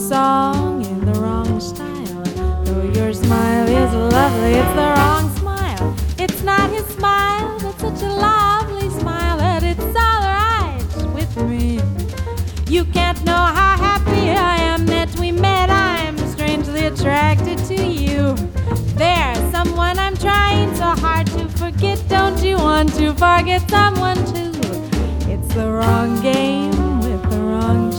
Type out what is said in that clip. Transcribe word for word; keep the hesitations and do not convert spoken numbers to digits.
song in the wrong style. Though your smile is lovely, it's the wrong smile. It's not his smile, but such a lovely smile that it's alright with me. You can't know how happy I am that we met. I'm strangely attracted to you. There's someone I'm trying so hard to forget. Don't you want to forget someone too? It's the wrong game with the wrong